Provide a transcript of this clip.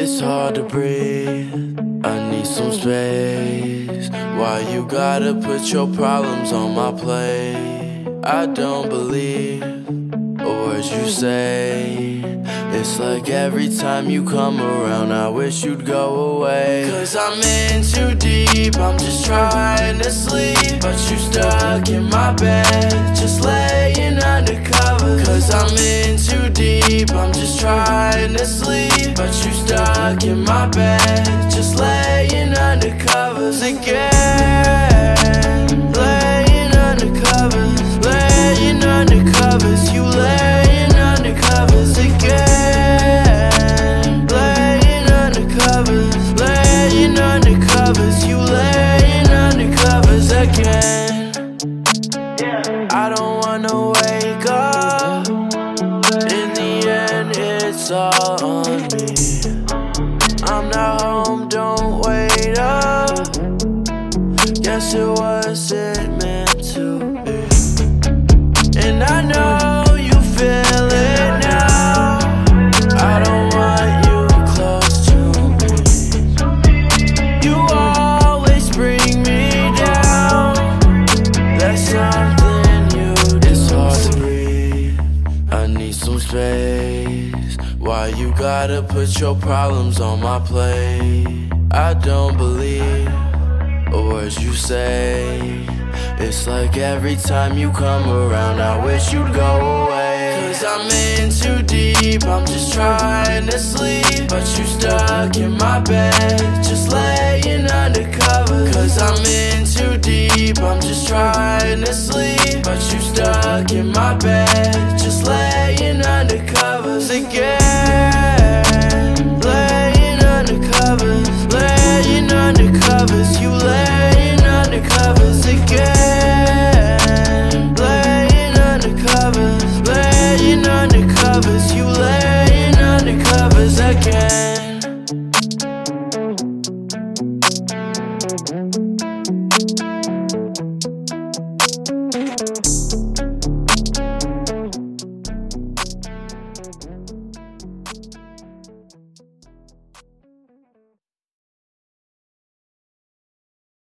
It's hard to breathe, I need some space. Why you gotta put your problems on my plate? I don't believe a word you say. It's like every time you come around, I wish you'd go away. Cause I'm in too deep, I'm just trying to sleep, but you stuck in my bed, just laying undercover. Cause I'm in too deep, I'm just trying to sleep, but you stuck in my bed, just laying under covers again. Laying under covers, laying under covers, you laying under covers again. Laying under covers, laying under covers, you laying under covers again. I don't wanna wake up, in the end it's all on me. I'm not home, don't wait up. Guess it wasn't meant to be. And I know you feel it now. I don't want you close to me. You always bring me down. That's something you do. It's hard to breathe, I need some space. Why you gotta put your problems on my plate? I don't believe a word you say. It's like every time you come around, I wish you'd go away. Cause I'm in too deep, I'm just trying to sleep, but you stuck in my bed, just laying undercover. Cause I'm in too deep, I'm just trying to sleep, but you stuck in my bed, just laying under covers again. Laying under covers, laying under covers, you laying under covers again. Laying under covers, laying under covers, you laying under covers again.